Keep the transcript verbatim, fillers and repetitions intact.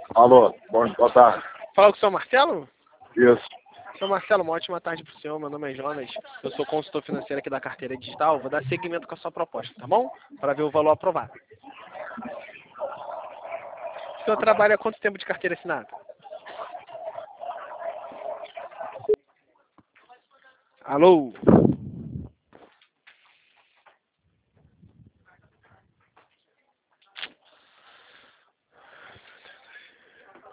Alô, bom, boa tarde. Fala com o senhor Marcelo? Isso. Senhor Marcelo, uma ótima tarde para o senhor. Meu nome é Jonas. Eu sou consultor financeiro aqui da Carteira Digital. Vou dar seguimento com a sua proposta, tá bom? Para ver o valor aprovado. O senhor trabalha há quanto tempo de carteira assinada? Alô?